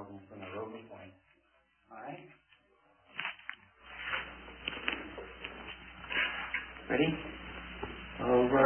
Charles and sing a Rover Point. All right? Ready? Over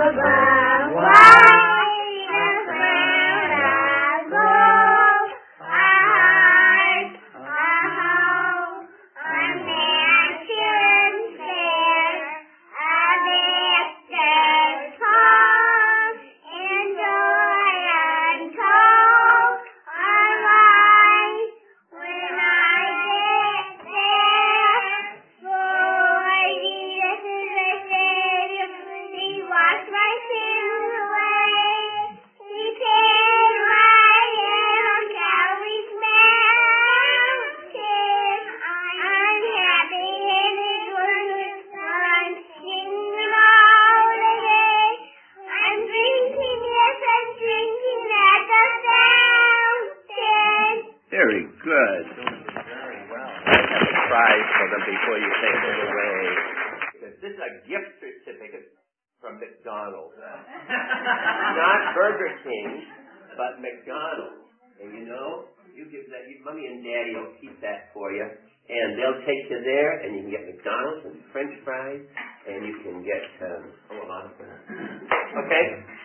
Very good. Very well. I have a prize for them before you take them away. This is a gift certificate from McDonald's. Not Burger King, but McDonald's. And you know, you give that, Mommy and Daddy will keep that for you. And they'll take you there, and you can get McDonald's and French fries, and you can get a lot of things. Okay?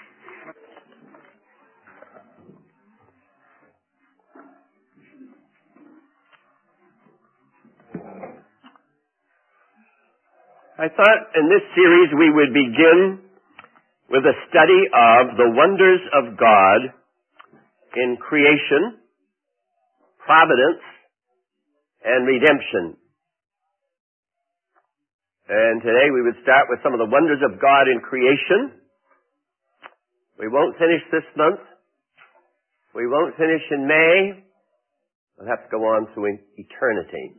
I thought in this series we would begin with a study of the wonders of God in creation, providence, and redemption. And today we would start with some of the wonders of God in creation. We won't finish this month. We won't finish in May. We'll have to go on through eternity.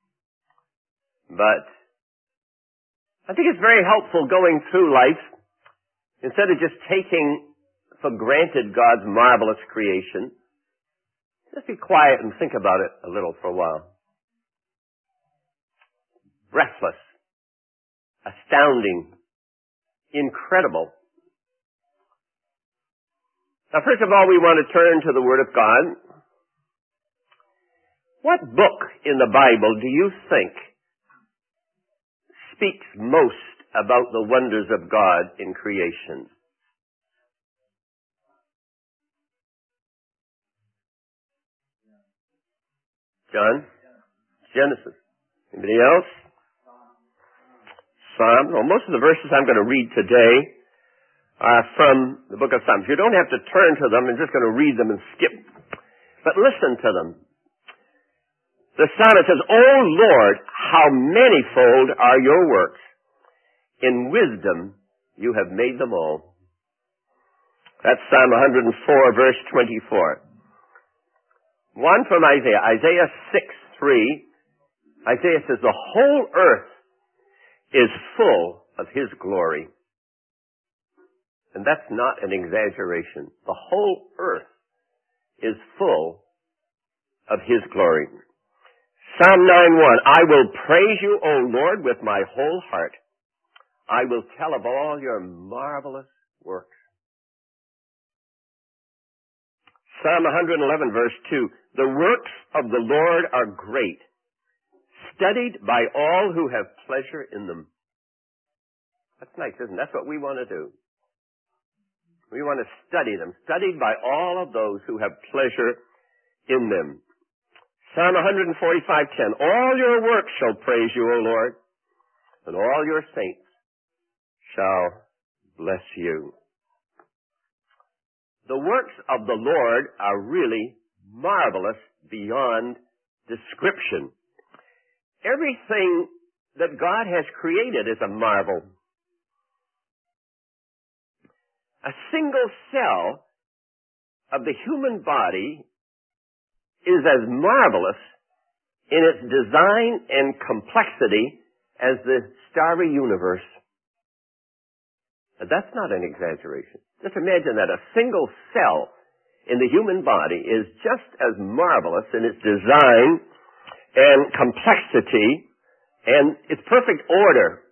But I think it's very helpful going through life, instead of just taking for granted God's marvelous creation, just be quiet and think about it a little for a while. Breathless, astounding, incredible. Now, first of all, we want to turn to the Word of God. What book in the Bible do you think speaks most about the wonders of God in creation? John? Genesis. Anybody else? Psalms. Well, most of the verses I'm going to read today are from the book of Psalms. You don't have to turn to them. I'm just going to read them and skip. But listen to them. The psalmist says, "O Lord, how manifold are your works. In wisdom you have made them all." That's Psalm 104, verse 24. One from Isaiah. Isaiah 6:3. Isaiah says, "The whole earth is full of His glory." And that's not an exaggeration. The whole earth is full of His glory. Psalm 9:1, "I will praise you, O Lord, with my whole heart. I will tell of all your marvelous works." Psalm 111, verse 2, "The works of the Lord are great, studied by all who have pleasure in them." That's nice, isn't it? That's what we want to do. We want to study them, studied by all of those who have pleasure in them. Psalm 145:10, "All your works shall praise you, O Lord, and all your saints shall bless you." The works of the Lord are really marvelous beyond description. Everything that God has created is a marvel. A single cell of the human body is as marvelous in its design and complexity as the starry universe. And that's not an exaggeration. Just imagine that a single cell in the human body is just as marvelous in its design and complexity and its perfect order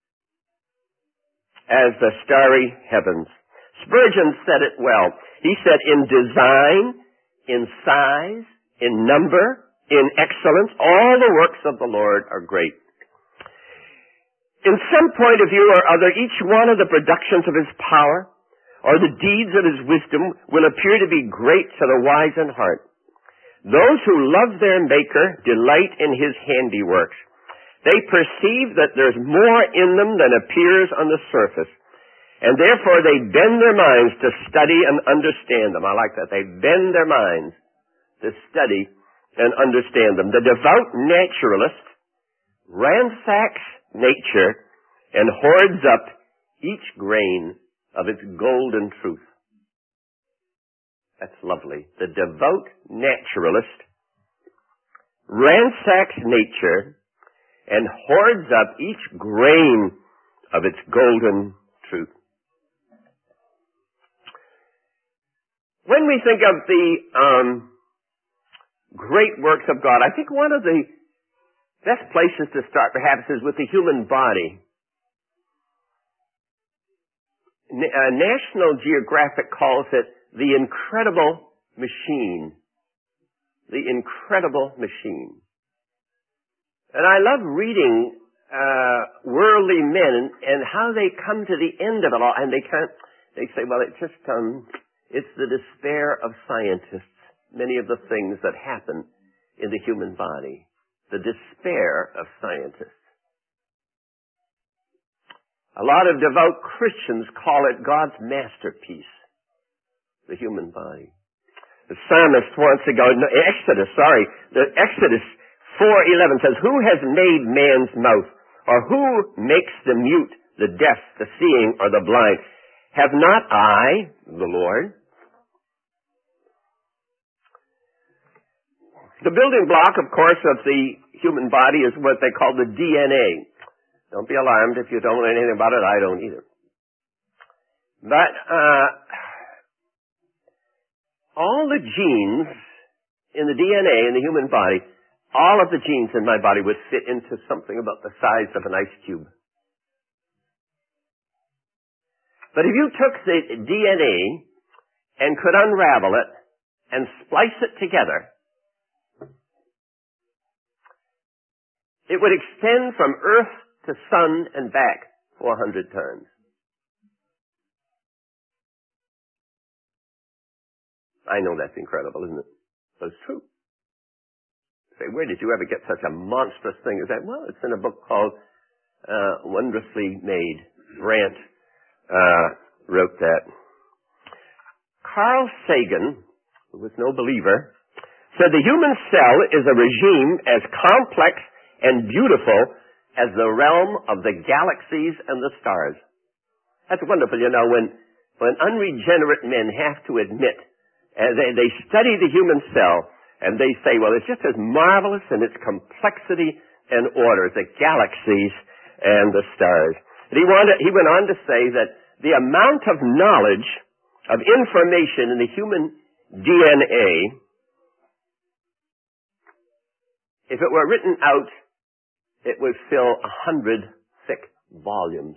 as the starry heavens. Spurgeon said it well. He said, "In design, in size, in number, in excellence. All the works of the Lord are great. In some point of view or other, each one of the productions of his power or the deeds of his wisdom will appear to be great to the wise in heart. Those who love their Maker delight in his handiworks. They perceive that there's more in them than appears on the surface, and therefore they bend their minds to study and understand them. I like that. They bend their minds to study and understand them. The devout naturalist ransacks nature and hoards up each grain of its golden truth. That's lovely. The devout naturalist ransacks nature and hoards up each grain of its golden truth. When we think of the great works of God, I think one of the best places to start perhaps is with the human body. National Geographic calls it the incredible machine. The incredible machine. And I love reading worldly men and how they come to the end of it all, and they say, well, it's the despair of scientists, many of the things that happen in the human body. The despair of scientists. A lot of devout Christians call it God's masterpiece, the human body. The psalmist the Exodus 4:11 says, "Who has made man's mouth, or who makes the mute, the deaf, the seeing, or the blind? Have not I, the Lord?" The building block, of course, of the human body is what they call the DNA. Don't be alarmed if you don't know anything about it. I don't either. But all the genes in the DNA in the human body, all of the genes in my body would fit into something about the size of an ice cube. But if you took the DNA and could unravel it and splice it together, it would extend from Earth to Sun and back 400 times. I know that's incredible, isn't it? But it's true. Say, where did you ever get such a monstrous thing as that? Well, it's in a book called Wondrously Made. Grant wrote that. Carl Sagan, who was no believer, said the human cell is a regime as complex and beautiful as the realm of the galaxies and the stars. That's wonderful, when unregenerate men have to admit, they study the human cell, and they say, well, it's just as marvelous in its complexity and order as the galaxies and the stars. And he went on to say that the amount of knowledge, of information in the human DNA, if it were written out, it would fill 100 thick volumes.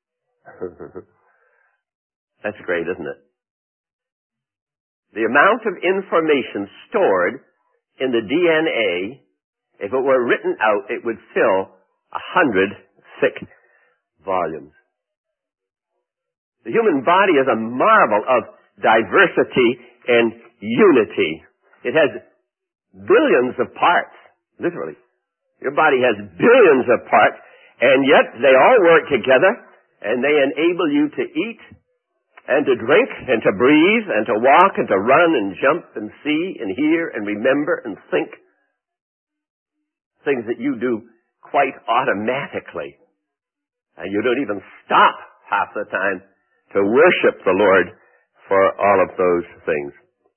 That's great, isn't it? The amount of information stored in the DNA, if it were written out, it would fill 100 thick volumes. The human body is a marvel of diversity and unity. It has billions of parts, literally. Your body has billions of parts, and yet they all work together, and they enable you to eat, and to drink, and to breathe, and to walk, and to run, and jump, and see, and hear, and remember, and think. Things that you do quite automatically. And you don't even stop half the time to worship the Lord for all of those things.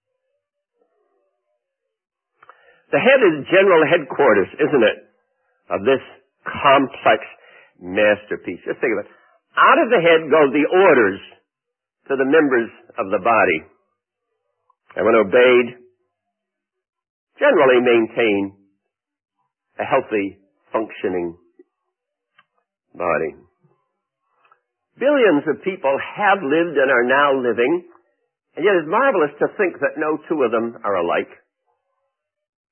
The head is general headquarters, isn't it, of this complex masterpiece. Just think of it. Out of the head go the orders to the members of the body. And when obeyed, generally maintain a healthy, functioning body. Billions of people have lived and are now living, and yet it's marvelous to think that no two of them are alike.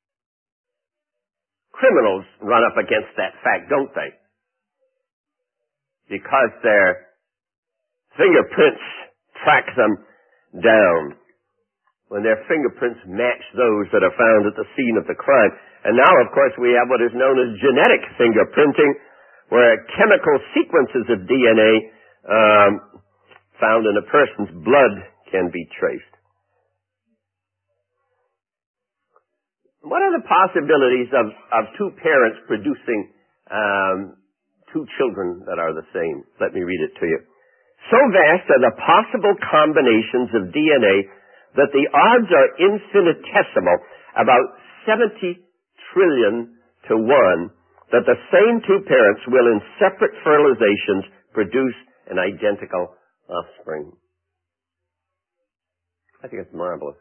criminals run up against that fact, don't they? Because their fingerprints track them down. When their fingerprints match those that are found at the scene of the crime. And now, of course, we have what is known as genetic fingerprinting, where chemical sequences of DNA found in a person's blood can be traced. What are the possibilities of two parents producing two children that are the same? Let me read it to you. So vast are the possible combinations of DNA that the odds are infinitesimal, about 70 trillion to 1, that the same two parents will in separate fertilizations produce an identical offspring. I think it's marvelous.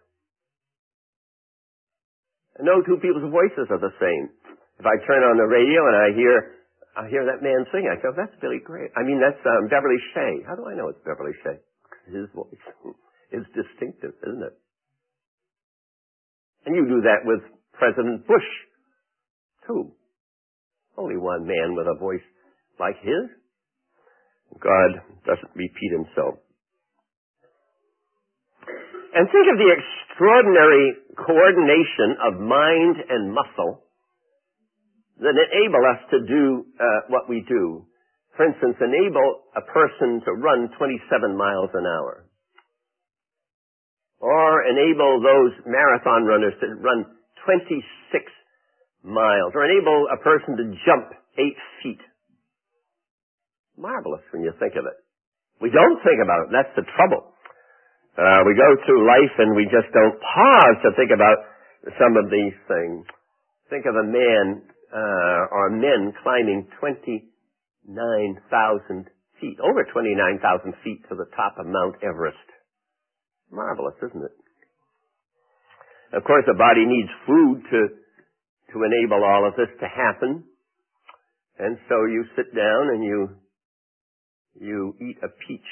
No two people's voices are the same. If I turn on the radio and I hear that man sing, I go, that's Billy Graham. I mean, that's Beverly Shea. How do I know it's Beverly Shea? His voice is distinctive, isn't it? And you do that with President Bush, too. Only one man with a voice like his. God doesn't repeat himself. And think of the extraordinary coordination of mind and muscle that enable us to do what we do. For instance, enable a person to run 27 miles an hour. Or enable those marathon runners to run 26 miles. Or enable a person to jump 8 feet. Marvelous when you think of it. We don't think about it. That's the trouble. We go through life and we just don't pause to think about some of these things. Think of a man or men climbing 29,000 feet, over 29,000 feet to the top of Mount Everest. Marvelous, isn't it? Of course, the body needs food to enable all of this to happen. And so you sit down and you eat a peach.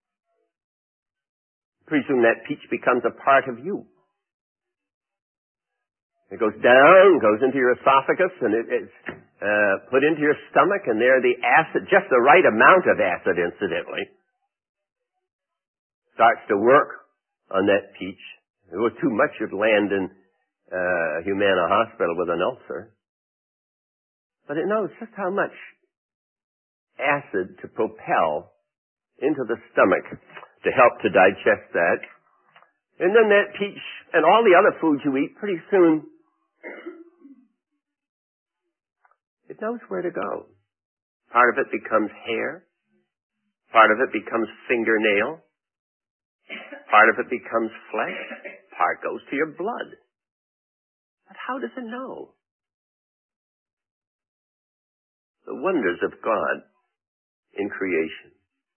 Pretty soon that peach becomes a part of you. It goes down, goes into your esophagus, and it's put into your stomach, and there the acid, just the right amount of acid, incidentally, starts to work on that peach. If it was too much, you'd land in Humana Hospital with an ulcer. But it knows just how much acid to propel into the stomach to help to digest that. And then that peach and all the other foods you eat, pretty soon, it knows where to go. Part of it becomes hair. Part of it becomes fingernail. Part of it becomes flesh. Part goes to your blood. But how does it know? The wonders of God in creation.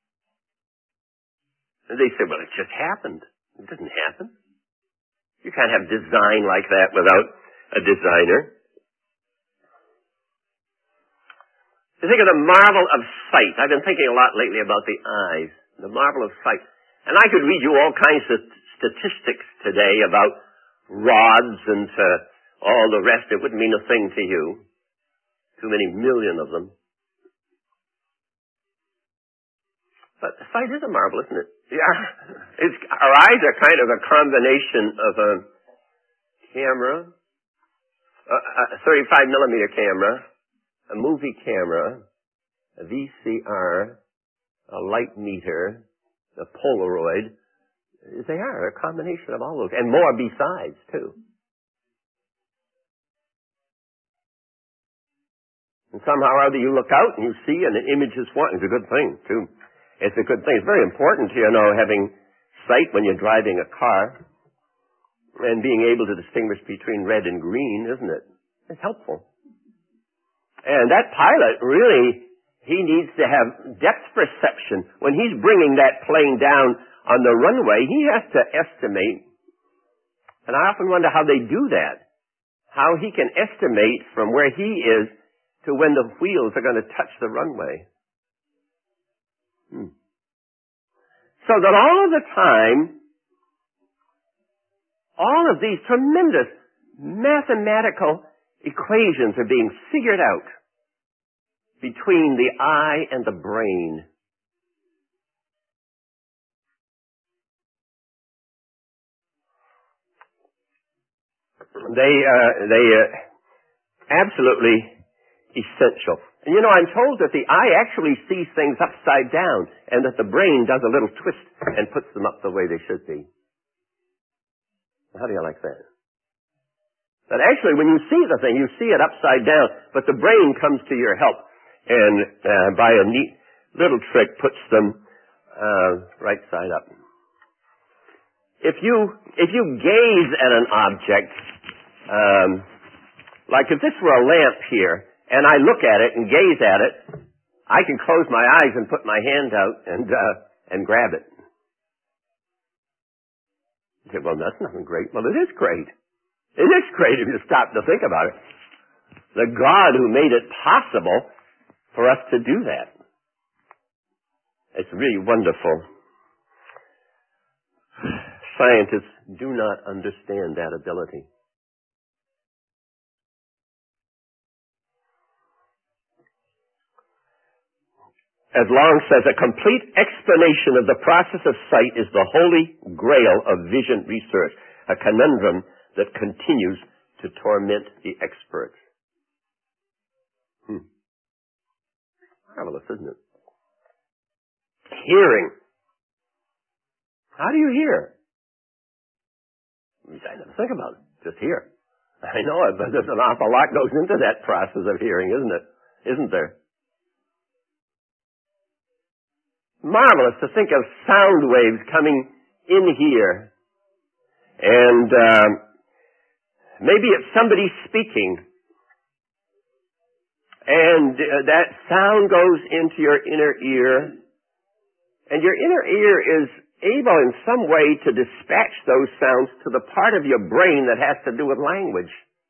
And they say, well, it just happened. It didn't happen. You can't have design like that without a designer. You think of the marvel of sight. I've been thinking a lot lately about the eyes. The marvel of sight. And I could read you all kinds of statistics today about rods and all the rest. It wouldn't mean a thing to you. Too many million of them. But sight is a marvel, isn't it? Yeah. Our eyes are kind of a combination of a camera, a 35 millimeter camera, a movie camera, a VCR, a light meter, a Polaroid. They are a combination of all those, and more besides, too. And somehow or other you look out and you see, and the image is formed. It's a good thing, too. It's a good thing. It's very important, having sight when you're driving a car and being able to distinguish between red and green, isn't it? It's helpful. And that pilot really, he needs to have depth perception. When he's bringing that plane down on the runway, he has to estimate, and I often wonder how they do that, how he can estimate from where he is to when the wheels are going to touch the runway. So that all of the time, all of these tremendous mathematical equations are being figured out between the eye and the brain. They absolutely essential. And you know, I'm told that the eye actually sees things upside down and that the brain does a little twist and puts them up the way they should be. How do you like that? But actually, when you see the thing, you see it upside down, but the brain comes to your help and by a neat little trick puts them right side up. If you gaze at an object, like if this were a lamp here, and I look at it and gaze at it, I can close my eyes and put my hand out and grab it. You say, well, that's nothing great. Well, it is great. It is great if you stop to think about it. The God who made it possible for us to do that. It's really wonderful. Scientists do not understand that ability. As Long says, a complete explanation of the process of sight is the holy grail of vision research, a conundrum that continues to torment the experts. Marvelous, isn't it? Hearing. How do you hear? I never think about it. Just hear. I know it, but there's an awful lot goes into that process of hearing, isn't it? Isn't there? Marvelous to think of sound waves coming in here. And maybe it's somebody speaking. And that sound goes into your inner ear. And your inner ear is able in some way to dispatch those sounds to the part of your brain that has to do with language.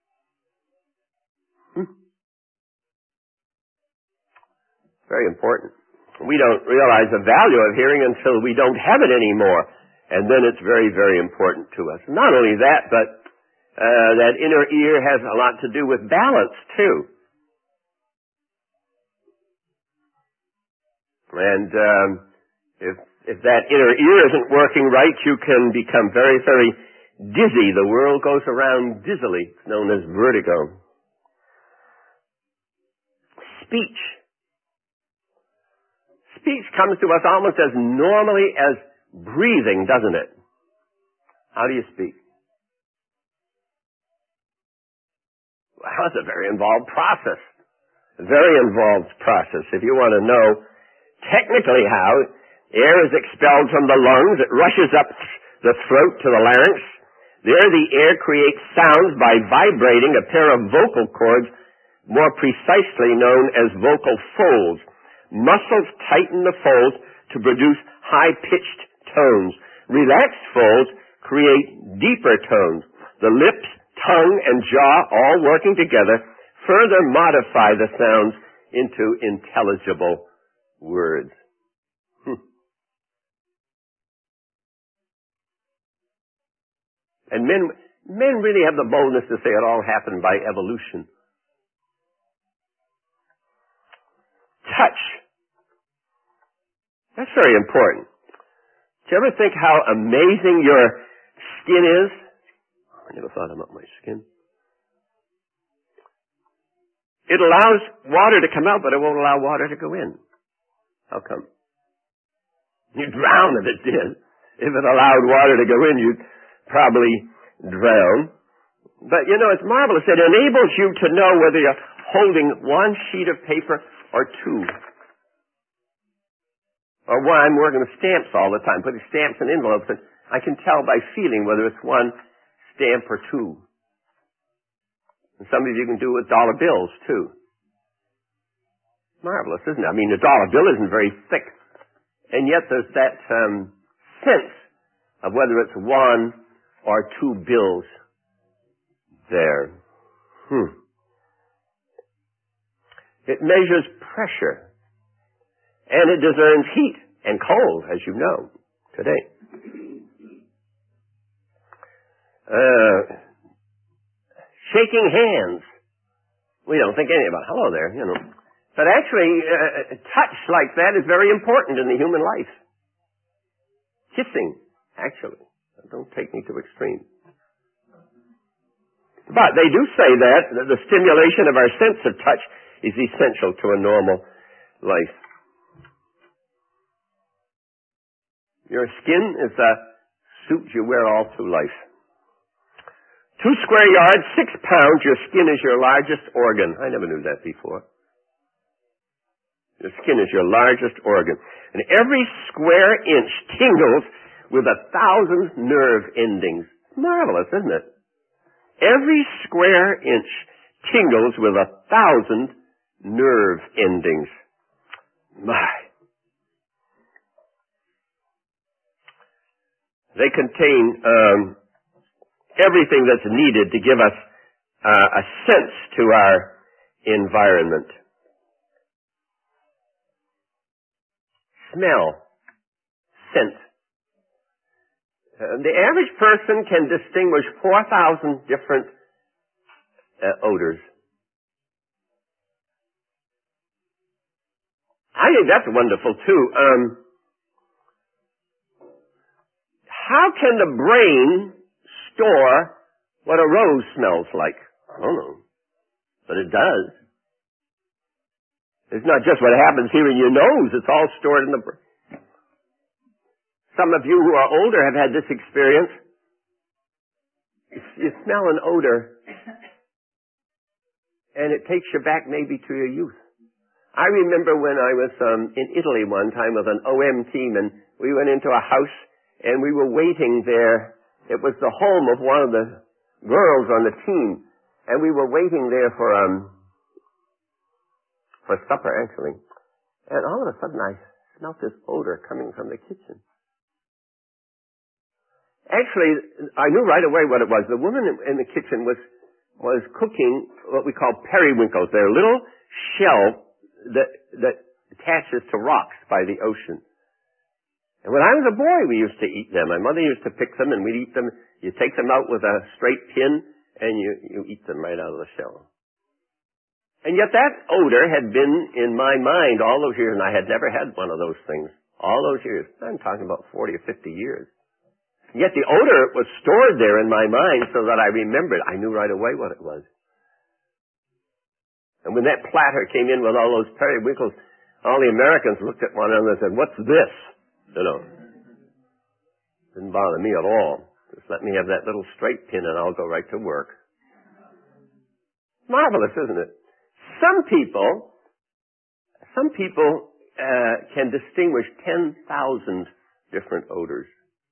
Very important. We don't realize the value of hearing until we don't have it anymore. And then it's very, very important to us. Not only that, but that inner ear has a lot to do with balance, too. And if that inner ear isn't working right, you can become very, very dizzy. The world goes around dizzily. It's known as vertigo. Speech. Speech comes to us almost as normally as breathing, doesn't it? How do you speak? Well, it's a very involved process. A very involved process. If you want to know technically how, air is expelled from the lungs, it rushes up the throat to the larynx. There the air creates sounds by vibrating a pair of vocal cords, more precisely known as vocal folds. Muscles tighten the folds to produce high-pitched tones. Relaxed folds create deeper tones. The lips, tongue, and jaw, all working together, further modify the sounds into intelligible words. And men really have the boldness to say it all happened by evolution. Touch. That's very important. Do you ever think how amazing your skin is? I never thought about my skin. It allows water to come out, but it won't allow water to go in. How come? You'd drown if it did. If it allowed water to go in, you'd probably drown. But you know, it's marvelous. It enables you to know whether you're holding one sheet of paper or two. Or why I'm working with stamps all the time, putting stamps in envelopes, and I can tell by feeling whether it's one stamp or two. And some of you can do it with dollar bills, too. Marvelous, isn't it? I mean, the dollar bill isn't very thick, and yet there's that sense of whether it's one or two bills there. It measures pressure. And it discerns heat and cold, as you know, today. Shaking hands. We don't think anything about, hello there, you know. But actually, touch like that is very important in the human life. Kissing, actually. Don't take me to extreme. But they do say that the stimulation of our sense of touch is essential to a normal life. Your skin is a suit you wear all through life. 2 square yards, 6 pounds, your skin is your largest organ. I never knew that before. Your skin is your largest organ. And every square inch tingles with 1,000 nerve endings. Marvelous, isn't it? Every square inch tingles with 1,000 nerve endings. My. They contain everything that's needed to give us a sense to our environment. Smell, scent. The average person can distinguish 4,000 different odors. I think that's wonderful too. How can the brain store what a rose smells like? I don't know. But it does. It's not just what happens here in your nose. It's all stored in the brain. Some of you who are older have had this experience. You smell an odor, and it takes you back maybe to your youth. I remember when I was in Italy one time with an OM team, and we went into a house, and we were waiting there. It was the home of one of the girls on the team, and we were waiting there for supper, actually. And all of a sudden, I smelled this odor coming from the kitchen. Actually, I knew right away what it was. The woman in the kitchen was cooking what we call periwinkles. They're a little shell that attaches to rocks by the ocean. And when I was a boy, we used to eat them. My mother used to pick them, and we'd eat them. You take them out with a straight pin, and you eat them right out of the shell. And yet that odor had been in my mind all those years, and I had never had one of those things. All those years. I'm talking about 40 or 50 years. Yet the odor was stored there in my mind so that I remembered. I knew right away what it was. And when that platter came in with all those periwinkles, all the Americans looked at one another and said, "What's this?" You know. Didn't bother me at all. Just let me have that little straight pin and I'll go right to work. Marvelous, isn't it? Some people can distinguish 10,000 different odors.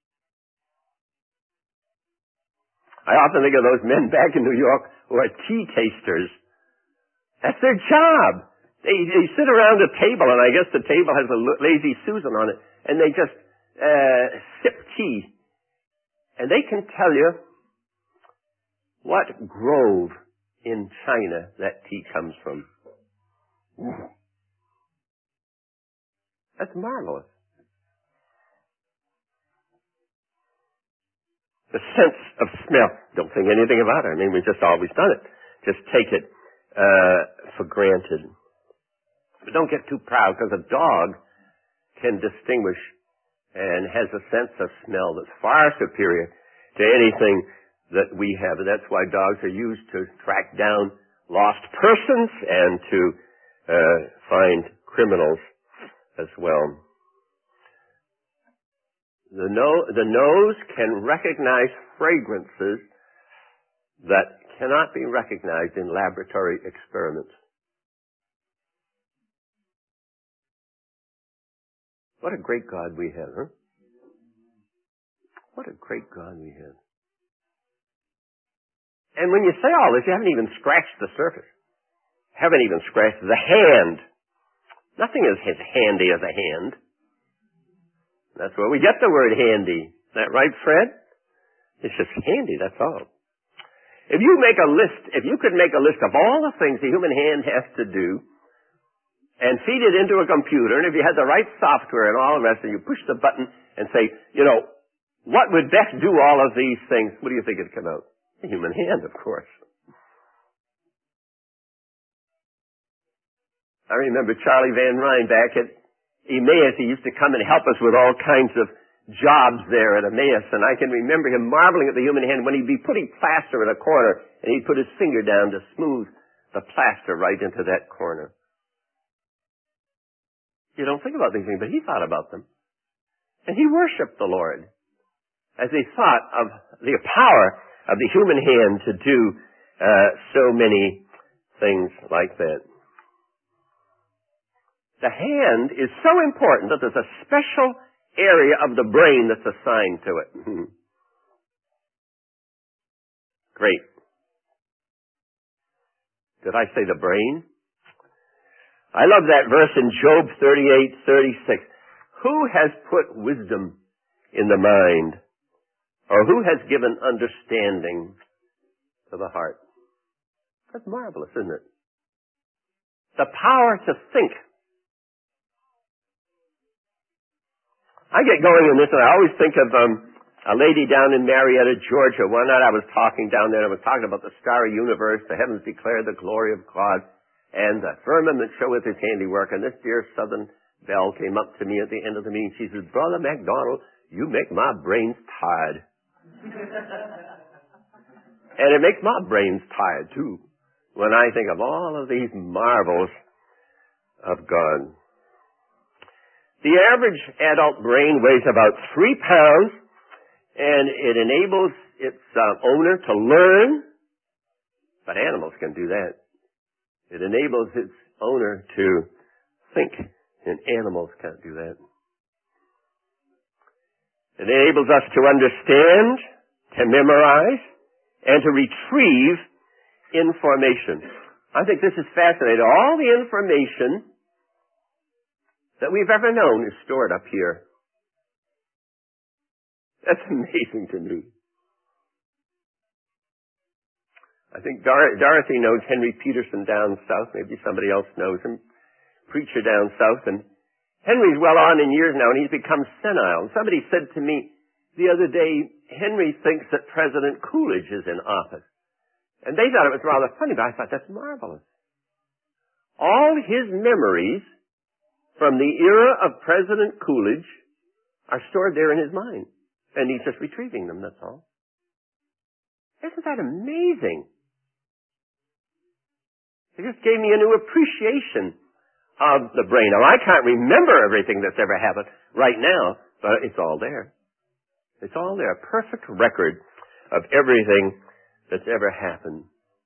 I often think of those men back in New York who are tea tasters. That's their job. They sit around a table, and I guess the table has a Lazy Susan on it, and they just sip tea. And they can tell you what grove in China that tea comes from. That's marvelous. The sense of smell. Don't think anything about it. I mean, we've just always done it. Just take it for granted. But don't get too proud, because a dog can distinguish and has a sense of smell that's far superior to anything that we have. And that's why dogs are used to track down lost persons and to find criminals as well. The nose can recognize fragrances that cannot be recognized in laboratory experiments. What a great God we have, huh? What a great God we have. And when you say all this, you haven't even scratched the surface. Haven't even scratched the hand. Nothing is as handy as a hand. That's where we get the word handy. Is that right, Fred? It's just handy, that's all. If you could make a list of all the things the human hand has to do and feed it into a computer, and if you had the right software and all the rest, and you push the button and say, what would best do all of these things, what do you think would come out? The human hand, of course. I remember Charlie Van Ryn back at Emmaus. He used to come and help us with all kinds of jobs there at Emmaus, and I can remember him marveling at the human hand when he'd be putting plaster in a corner, and he'd put his finger down to smooth the plaster right into that corner. You don't think about these things, but he thought about them. And he worshiped the Lord as he thought of the power of the human hand to do so many things like that. The hand is so important that there's a special area of the brain that's assigned to it. Great. Did I say the brain? I love that verse in Job 38:36. Who has put wisdom in the mind? Or who has given understanding to the heart? That's marvelous, isn't it? The power to think. I get going in this, and I always think of a lady down in Marietta, Georgia. One night I was talking down there, and I was talking about the starry universe, the heavens declare the glory of God, and the firmament showeth his handiwork. And this dear Southern belle came up to me at the end of the meeting. She says, Brother MacDonald, you make my brains tired. And it makes my brains tired, too, when I think of all of these marvels of God. The average adult brain weighs about 3 pounds, and it enables its owner to learn, but animals can do that. It enables its owner to think, and animals can't do that. It enables us to understand, to memorize, and to retrieve information. I think this is fascinating. All the information that we've ever known is stored up here. That's amazing to me. I think Dorothy knows Henry Peterson down south. Maybe somebody else knows him. Preacher down south. And Henry's well on in years now, and he's become senile. And somebody said to me the other day, Henry thinks that President Coolidge is in office. And they thought it was rather funny, but I thought that's marvelous. All his memories from the era of President Coolidge are stored there in his mind. And he's just retrieving them, that's all. Isn't that amazing? It just gave me a new appreciation of the brain. Now, I can't remember everything that's ever happened right now, but it's all there. It's all there. A perfect record of everything that's ever happened.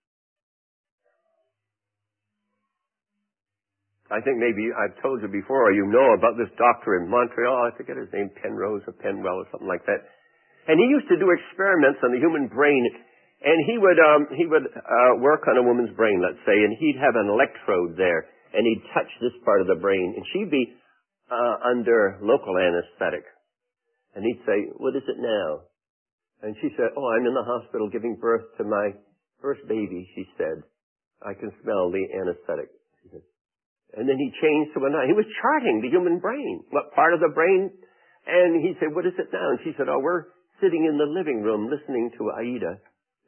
I think maybe I've told you before, or you know about this doctor in Montreal. I forget his name, Penrose or Penwell or something like that. And he used to do experiments on the human brain, and he would work on a woman's brain, let's say, and he'd have an electrode there, and he'd touch this part of the brain, and she'd be under local anesthetic. And he'd say, "What is it now?" And she said, "Oh, I'm in the hospital giving birth to my first baby," she said. "I can smell the anesthetic." And then he changed to another. He was charting the human brain, what part of the brain. And he said, "What is it now?" And she said, "Oh, we're sitting in the living room listening to Aida,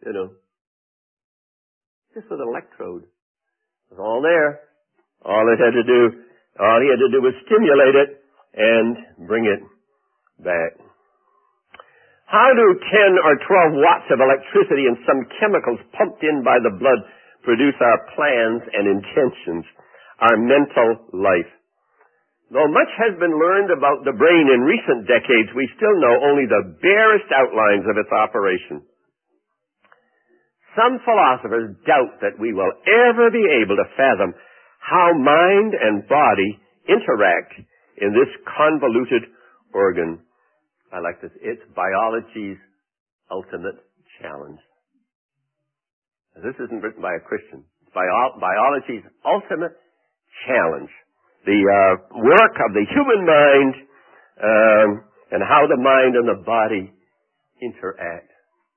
just with an electrode." It was all there. All he had to do was stimulate it and bring it back. How do 10 or 12 watts of electricity and some chemicals pumped in by the blood produce our plans and intentions, our mental life? Though much has been learned about the brain in recent decades, we still know only the barest outlines of its operation. Some philosophers doubt that we will ever be able to fathom how mind and body interact in this convoluted organ. I like this. It's biology's ultimate challenge. This isn't written by a Christian. It's biology's ultimate challenge. The work of the human mind and how the mind and the body interact.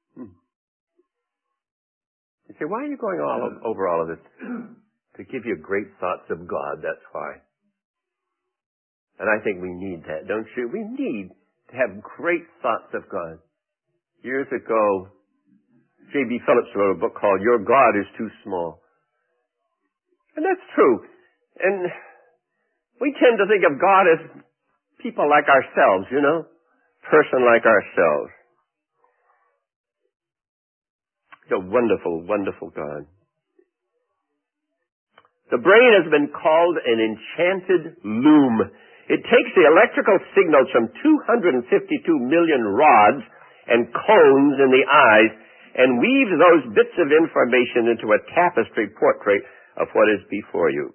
You say, why are you going over all of this? To give you great thoughts of God, that's why. And I think we need that, don't you? We need to have great thoughts of God. Years ago, J.B. Phillips wrote a book called Your God is Too Small. And that's true. And we tend to think of God as people like ourselves, person like ourselves. He's a wonderful, wonderful God. The brain has been called an enchanted loom. It takes the electrical signals from 252 million rods and cones in the eyes and weaves those bits of information into a tapestry portrait of what is before you.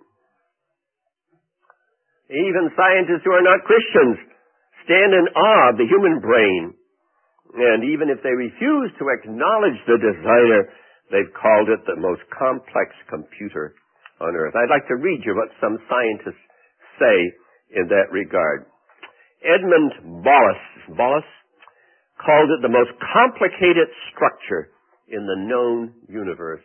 Even scientists who are not Christians stand in awe of the human brain. And even if they refuse to acknowledge the designer, they've called it the most complex computer on earth. I'd like to read you what some scientists say in that regard. Edmund Wallace called it the most complicated structure in the known universe.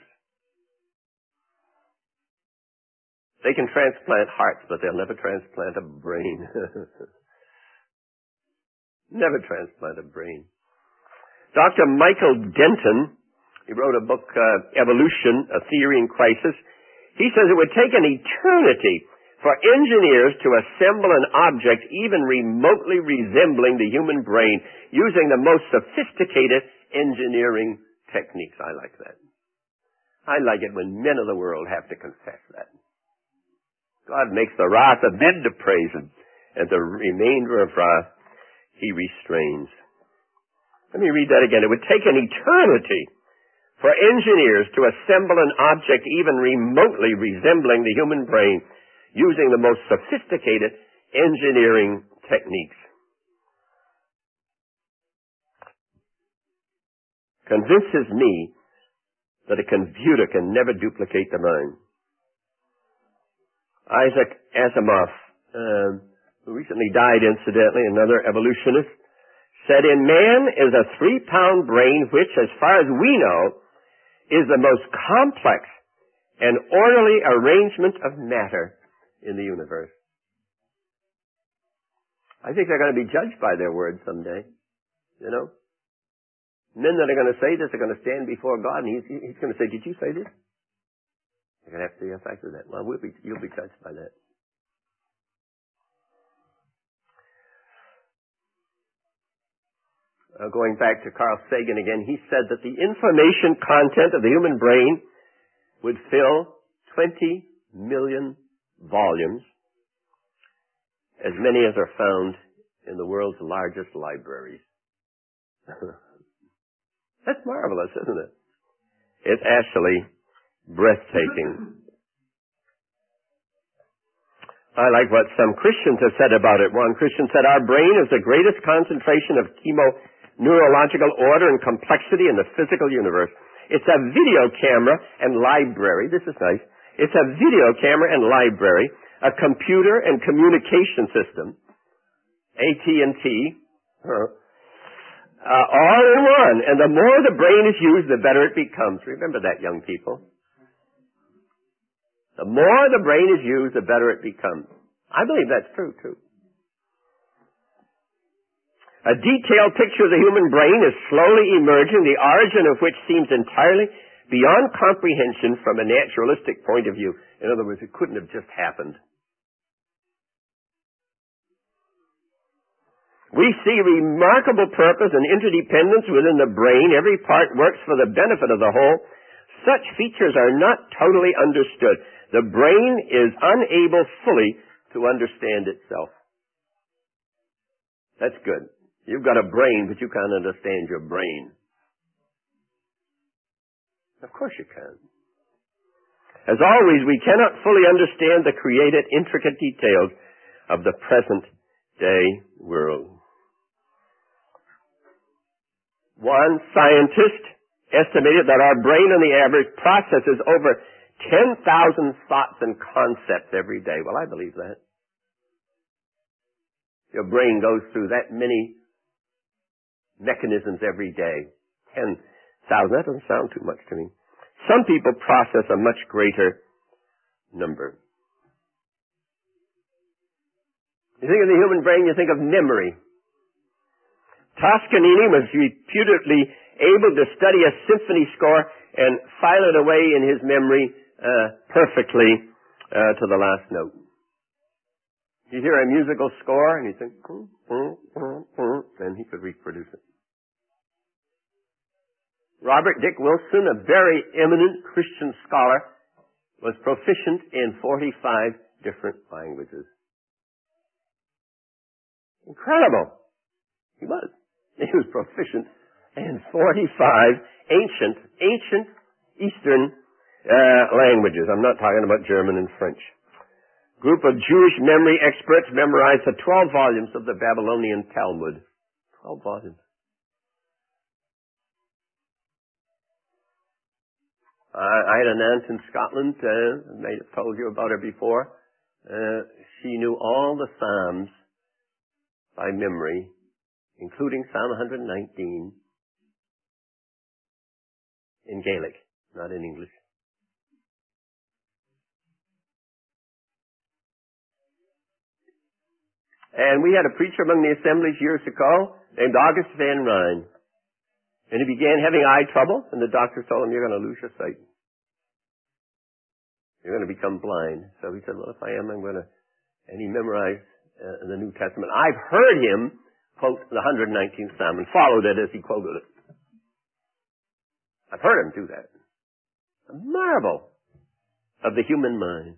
They can transplant hearts, but they'll never transplant a brain. Never transplant a brain. Dr. Michael Denton, he wrote a book, Evolution, A Theory in Crisis. He says it would take an eternity for engineers to assemble an object even remotely resembling the human brain using the most sophisticated engineering techniques. I like that. I like it when men of the world have to confess that. God makes the wrath of men to praise him, and the remainder of wrath he restrains. Let me read that again. It would take an eternity for engineers to assemble an object even remotely resembling the human brain using the most sophisticated engineering techniques. Convinces me that a computer can never duplicate the mind. Isaac Asimov, who recently died incidentally, another evolutionist, said, "In man is a 3-pound brain which, as far as we know, is the most complex and orderly arrangement of matter in the universe." I think they're going to be judged by their words someday. Men that are going to say this are going to stand before God, and he's going to say, "Did you say this?" They're going to have to say, "Yes, I said that." Well, you'll be judged by that. Going back to Carl Sagan again, he said that the information content of the human brain would fill 20 million volumes, as many as are found in the world's largest libraries. That's marvelous, isn't it? It's actually breathtaking. I like what some Christians have said about it. One Christian said, "Our brain is the greatest concentration of neurological order and complexity in the physical universe. It's a video camera and library." This is nice. "It's a video camera and library, a computer and communication system, AT&T, all in one. And the more the brain is used, the better it becomes." Remember that, young people. The more the brain is used, the better it becomes. I believe that's true, too. A detailed picture of the human brain is slowly emerging, the origin of which seems entirely beyond comprehension from a naturalistic point of view. In other words, it couldn't have just happened. We see remarkable purpose and interdependence within the brain. Every part works for the benefit of the whole. Such features are not totally understood. The brain is unable fully to understand itself. That's good. You've got a brain, but you can't understand your brain. Of course you can. As always, we cannot fully understand the created intricate details of the present day world. One scientist estimated that our brain on the average processes over 10,000 thoughts and concepts every day. Well, I believe that. Your brain goes through that many mechanisms every day. 10,000. That doesn't sound too much to me. Some people process a much greater number. You think of the human brain, you think of memory. Toscanini was reputedly able to study a symphony score and file it away in his memory perfectly. to the last note. You hear a musical score and you think, and he could reproduce it. Robert Dick Wilson, a very eminent Christian scholar, was proficient in 45 different languages. Incredible. He was. He was proficient in 45 ancient Eastern languages. I'm not talking about German and French. Group of Jewish memory experts memorized the 12 volumes of the Babylonian Talmud. 12 volumes. I had an aunt in Scotland, I may have told you about her before. She knew all the Psalms by memory, including Psalm 119 in Gaelic, not in English. And we had a preacher among the assemblies years ago named August Van Ryn. And he began having eye trouble, and the doctor told him, you're going to lose your sight. You're going to become blind. So he said, well, if I am, I'm going to... And he memorized the New Testament. I've heard him quote the 119th Psalm and followed it as he quoted it. I've heard him do that. A marvel of the human mind.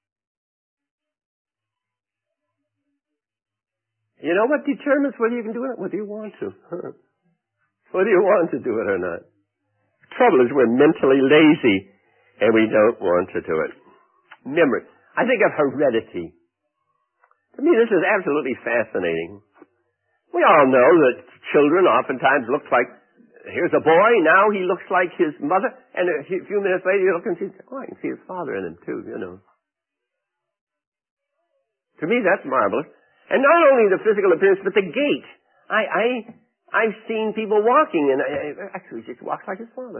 You know what determines whether you can do it? Whether you want to. Whether you want to do it or not. The trouble is we're mentally lazy and we don't want to do it. Memory. I think of heredity. To me, this is absolutely fascinating. We all know that children oftentimes look like, here's a boy, now he looks like his mother, and a few minutes later you look and see, oh, I can see his father in him too, you know. To me, that's marvelous. And not only the physical appearance, but the gait. I've seen people walking, and actually he just walks like his father.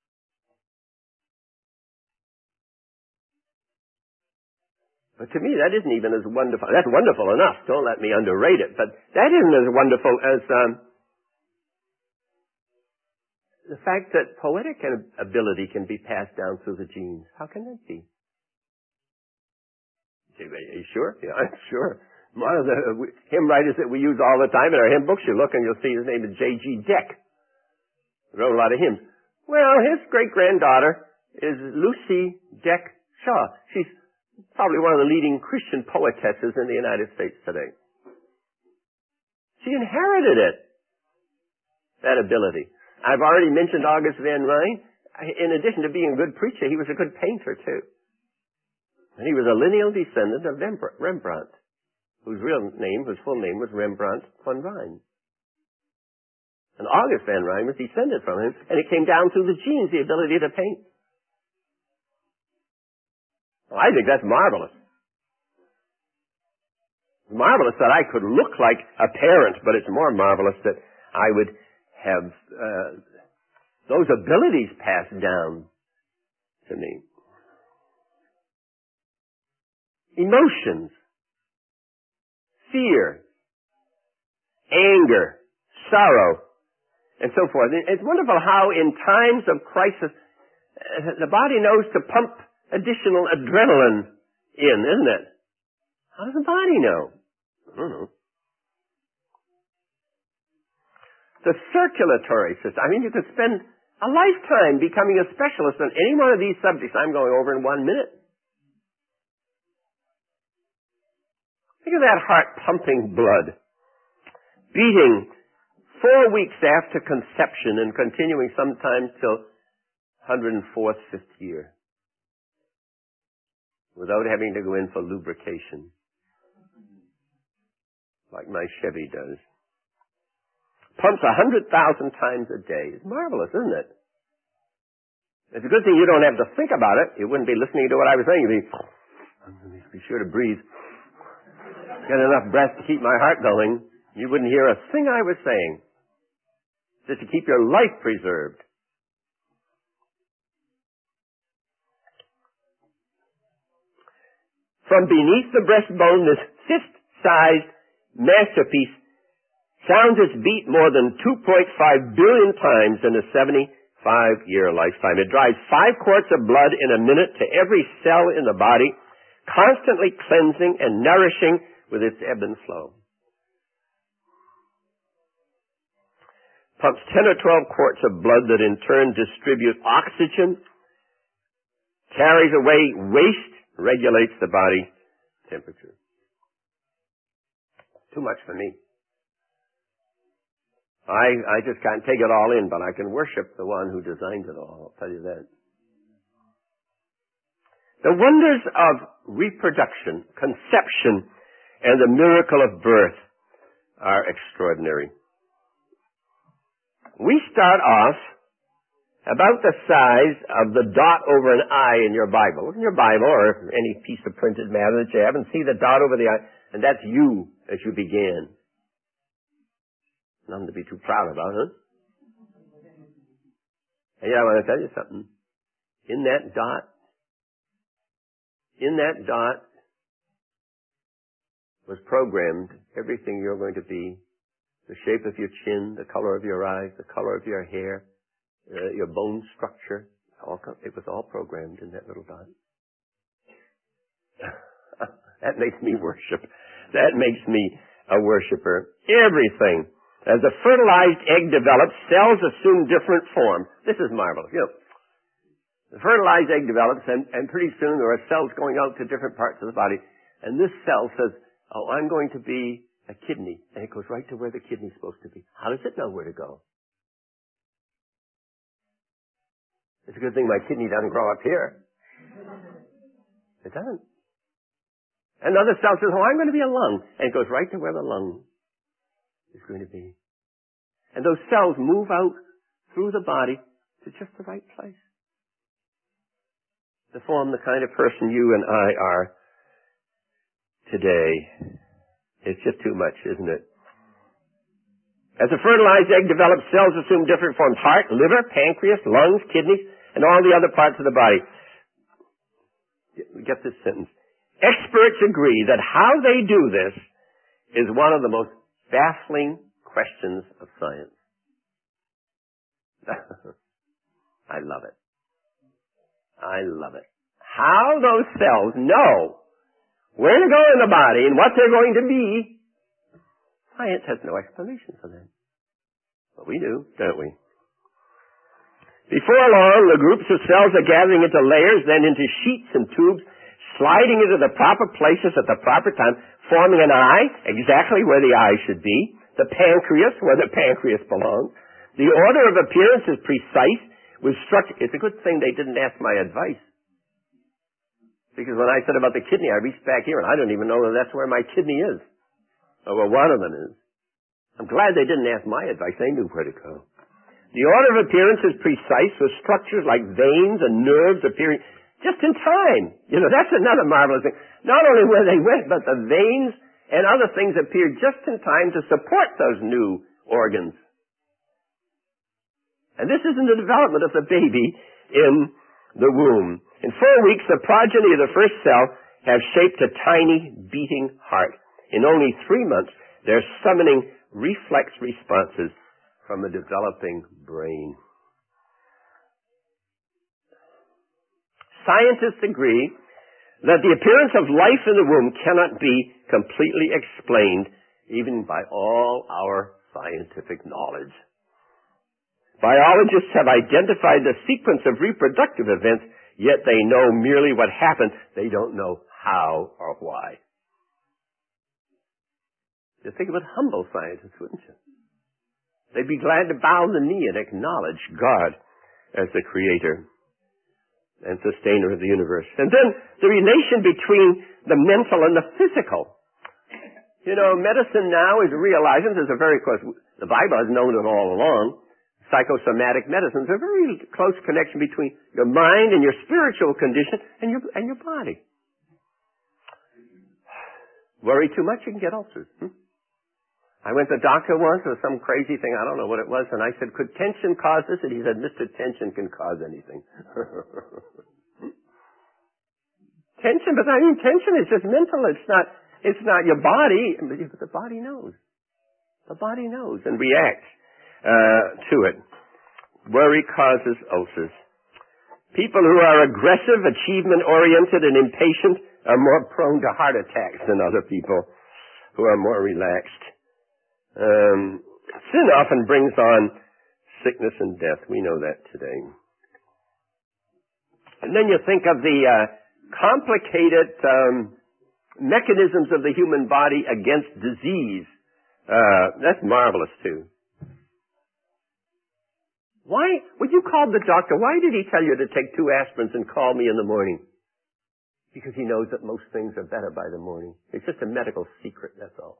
But to me, that isn't even as wonderful. That's wonderful enough. Don't let me underrate it. But that isn't as wonderful as the fact that poetic ability can be passed down through the genes. How can that be? Are you sure? Yeah, I'm sure. One of the hymn writers that we use all the time in our hymn books, you look and you'll see his name is J.G. Deck. He wrote a lot of hymns. Well, his great-granddaughter is Lucy Deck Shaw. She's probably one of the leading Christian poetesses in the United States today. She inherited it, that ability. I've already mentioned August Van Ryn. In addition to being a good preacher, he was a good painter, too. And he was a lineal descendant of Rembrandt, whose full name was Rembrandt van Ryn. And August Van Ryn was descended from him, and it came down through the genes, the ability to paint. Well, I think that's marvelous. Marvelous that I could look like a parent, but it's more marvelous that I would have those abilities passed down to me. Emotions, fear, anger, sorrow, and so forth. It's wonderful how in times of crisis the body knows to pump additional adrenaline in, isn't it? How does the body know? I don't know. The circulatory system. I mean, you could spend a lifetime becoming a specialist on any one of these subjects I'm going over in 1 minute. Think of that heart pumping blood, beating 4 weeks after conception and continuing sometimes till 104th, 5th year without having to go in for lubrication like my Chevy does. Pumps 100,000 times a day. It's marvelous, isn't it? It's a good thing you don't have to think about it. You wouldn't be listening to what I was saying. You'd be sure to breathe. Get enough breath to keep my heart going. You wouldn't hear a thing I was saying. Just to keep your life preserved. From beneath the breastbone, this fist-sized masterpiece sounds its beat more than 2.5 billion times in a 75-year lifetime. It drives 5 quarts of blood in a minute to every cell in the body, constantly cleansing and nourishing with its ebb and flow. Pumps 10 or 12 quarts of blood that in turn distribute oxygen, carries away waste, regulates the body temperature. Too much for me. I just can't take it all in, but I can worship the one who designed it all, I'll tell you that. The wonders of reproduction, conception, and the miracle of birth are extraordinary. We start off about the size of the dot over an I in your Bible. In your Bible or any piece of printed matter that you have, and see the dot over the I, and that's you as you began. Nothing to be too proud about, huh? And yeah, I want to tell you something. In that dot was programmed everything you're going to be. The shape of your chin, the color of your eyes, the color of your hair, your bone structure. It was all programmed in that little dot. That makes me worship. That makes me a worshiper. Everything. As the fertilized egg develops, cells assume different form. This is marvelous. You know, the fertilized egg develops, and pretty soon there are cells going out to different parts of the body. And this cell says, oh, I'm going to be a kidney. And it goes right to where the kidney's supposed to be. How does it know where to go? It's a good thing my kidney doesn't grow up here. It doesn't. Another cell says, oh, I'm going to be a lung. And it goes right to where the lung is going to be. And those cells move out through the body to just the right place to form the kind of person you and I are today. It's just too much, isn't it? As a fertilized egg develops, cells assume different forms. Heart, liver, pancreas, lungs, kidneys, and all the other parts of the body. Get this sentence. Experts agree that how they do this is one of the most baffling questions of science. I love it. I love it. How those cells know where to go in the body and what they're going to be, science has no explanation for that. But we do, don't we? Before long, the groups of cells are gathering into layers, then into sheets and tubes, sliding into the proper places at the proper time, forming an eye, exactly where the eye should be, the pancreas, where the pancreas belongs. The order of appearance is precise, with structure. It's a good thing they didn't ask my advice. Because when I said about the kidney, I reached back here, and I don't even know that that's where my kidney is. Or where one of them is. I'm glad they didn't ask my advice. They knew where to go. The order of appearance is precise, with structures like veins and nerves appearing just in time. You know, that's another marvelous thing. Not only where they went, but the veins and other things appeared just in time to support those new organs. And this is in the development of the baby in the womb. In 4 weeks, the progeny of the first cell have shaped a tiny beating heart. In only 3 months, they're summoning reflex responses from a developing brain. Scientists agree that the appearance of life in the womb cannot be completely explained even by all our scientific knowledge. Biologists have identified the sequence of reproductive events, yet they know merely what happened. They don't know how or why. You think about humble scientists, wouldn't you? They'd be glad to bow the knee and acknowledge God as the creator and sustainer of the universe. And then the relation between the mental and the physical. You know, medicine now is realizing there's a very close, the Bible has known it all along, psychosomatic medicine. There's a very close connection between your mind and your spiritual condition and your body. Worry too much, you can get ulcers. I went to the doctor once with some crazy thing, I don't know what it was, and I said, could tension cause this? And he said, Mr. Tension can cause anything. Tension, but I mean, tension is just mental. It's not your body, but the body knows. The body knows and reacts to it. Worry causes ulcers. People who are aggressive, achievement-oriented, and impatient are more prone to heart attacks than other people who are more relaxed. Sin often brings on sickness and death. We know that today. And then you think of the complicated mechanisms of the human body against disease. That's marvelous, too. Why, when you called the doctor, why did he tell you to take 2 aspirins and call me in the morning? Because he knows that most things are better by the morning. It's just a medical secret, that's all.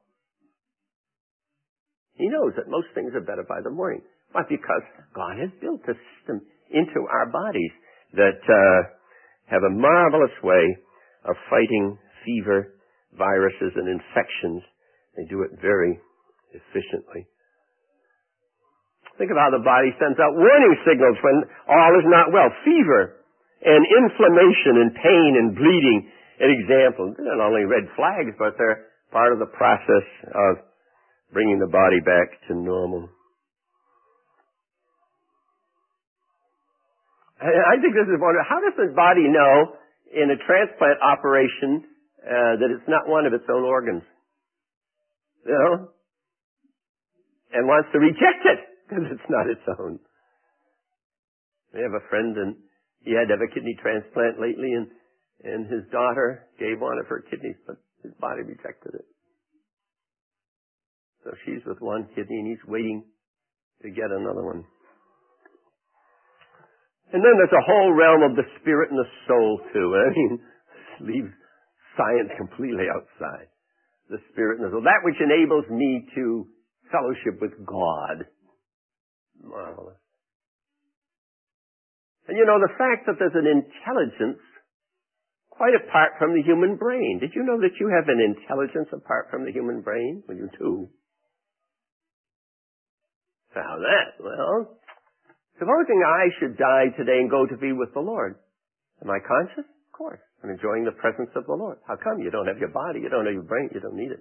He knows that most things are better by the morning. Why? Because God has built a system into our bodies that have a marvelous way of fighting fever, viruses, and infections. They do it very efficiently. Think of how the body sends out warning signals when all is not well. Fever and inflammation and pain and bleeding. An example. They're not only red flags, but they're part of the process of bringing the body back to normal. I think this is wonderful. How does the body know in a transplant operation that it's not one of its own organs? You know? And wants to reject it because it's not its own. I have a friend and he had to have a kidney transplant lately and his daughter gave one of her kidneys, but his body rejected it. So she's with one kidney and he's waiting to get another one. And then there's a whole realm of the spirit and the soul too. I mean, leave science completely outside. The spirit and the soul. That which enables me to fellowship with God. Marvelous. And you know, the fact that there's an intelligence quite apart from the human brain. Did you know that you have an intelligence apart from the human brain? Well, you do. So how that? Well, supposing I should die today and go to be with the Lord. Am I conscious? Of course. I'm enjoying the presence of the Lord. How come? You don't have your body. You don't have your brain. You don't need it.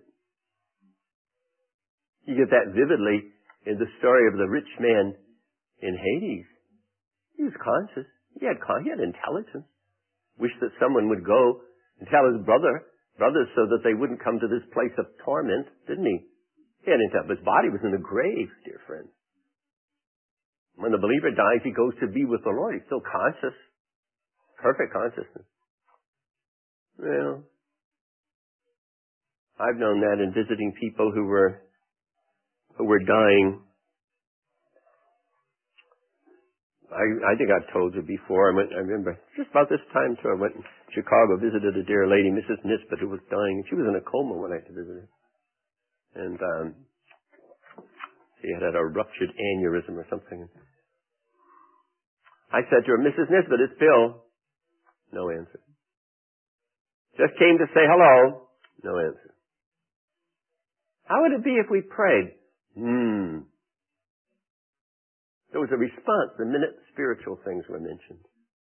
You get that vividly in the story of the rich man in Hades. He was conscious. He had intelligence. Wished that someone would go and tell his brothers so that they wouldn't come to this place of torment, didn't he? He had intelligence. His body was in the grave, dear friends. When the believer dies, he goes to be with the Lord. He's still conscious. Perfect consciousness. Well, I've known that in visiting people who were dying. I think I've told you before. I remember just about this time too. I went to Chicago, visited a dear lady, Mrs. Nisbet, who was dying. She was in a coma when I visited her. And she had a ruptured aneurysm or something. I said to her, Mrs. Nisbet, it's Bill. No answer. Just came to say hello. No answer. How would it be if we prayed? There was a response the minute spiritual things were mentioned.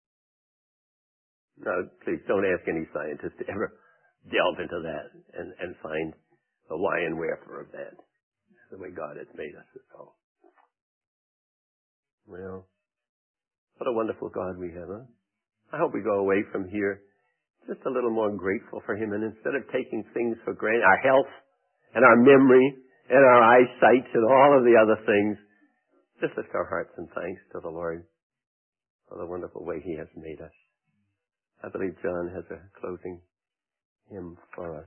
Now, please don't ask any scientist to ever delve into that and find the why and wherefore of that. That's the way God has made us. So. Well, what a wonderful God we have, huh? I hope we go away from here just a little more grateful for Him, and instead of taking things for granted, our health and our memory and our eyesight and all of the other things, just lift our hearts in thanks to the Lord for the wonderful way He has made us. I believe John has a closing hymn for us.